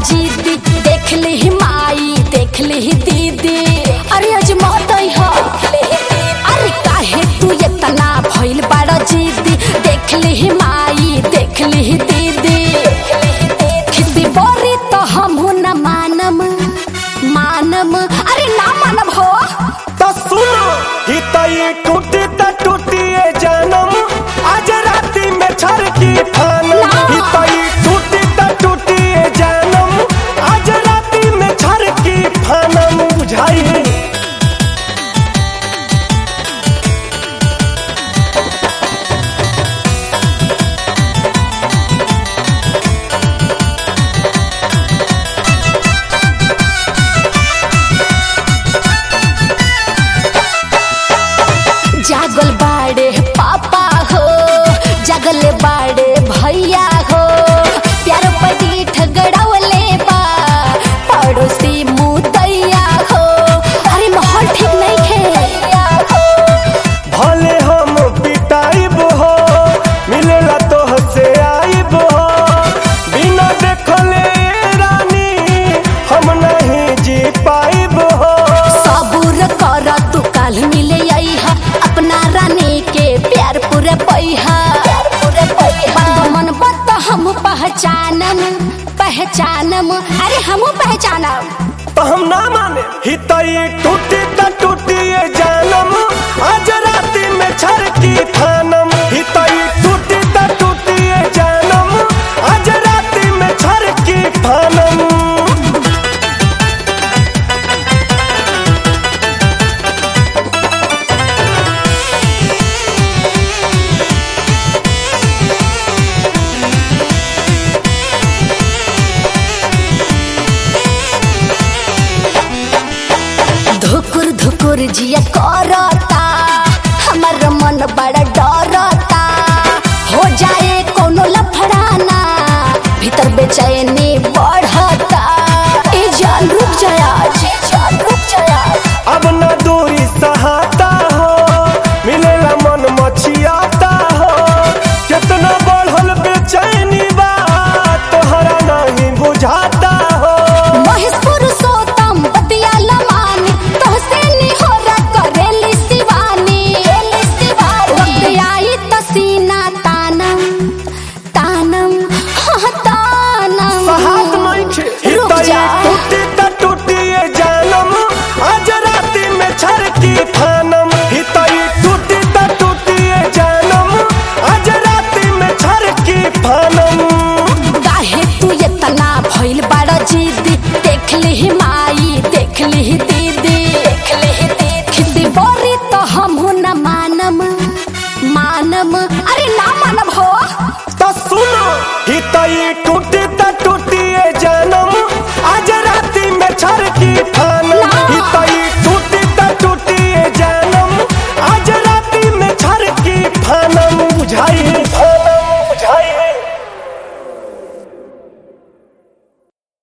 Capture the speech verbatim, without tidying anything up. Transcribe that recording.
जीदी, देख ली माई देख ली दीदी। अरे अजमत अरे काहे तू इतना भइल बड़ा जीदी, देख ली माई देख ली दीदी। खिसी बोरी तो हमहू न मानम मानम अरे ना मानब हो। तो सुनो ही तई टूटी त टूटी जानम, आज राती में छरकी फानम। ही तई टूटी त टूटी जानम, आज राती में छरकी फानम। बुझाई जागल बाड़े पापा हो, जगले बाड़े भैया हो, प्यार पटीठ गड़ावले बा पड़ोसी मुदैया हो। अरे माहौल ठीक नहीं खे हो। भले हम पिटाइब हो, मिलेला तो हसे आइब हो, बिना देखले रानी हम नहीं जी पाइब हो। सबूर कर तू काल मिले अइहा, अपना रानी के प्यार पूरे पैहा। मन बत हम पहचानम पहचानम अरे हम पहचानम। तो हम ना माने ही तई टूटी त टूटी जानम, आज राती में छरकी फानम। ही तई टूटी त टूटी जानम, आज राती में छरकी फानम। धुकुर धुकुर जिया करता, हमार मन बड़ा डरता। हो जाए कोनो लफड़ाना, भीतर बेचैनी बढ़ता। ए जान रुक जाया जान रुक जाया। अब न दूरी सहाता हो, मिलेला मन मछियाता हो। कितना बढ़ल बेचैनी बा, तोहरा नहीं बुझाता हो। महेश पुरुषोत्तम बतिया लमानी, तोहसे निहोरा करेली शिवानी। वक्त आई त सीना तानम तानम हाँ तानम। हाथ नहीं छे रुक जा। टूटी त टूटी जानम, आज राती में छरकी फानम। ही तई टूटी त टूटी जानम, आज राती में छरकी फानम। काहे तू इतना भइल बड़ा जीदी, देख ली माई देख ली दीदी। खिसी बोरी तो हमहू न मानम मानम अरे ना मानब हो। तो सुनो ही तई टूटी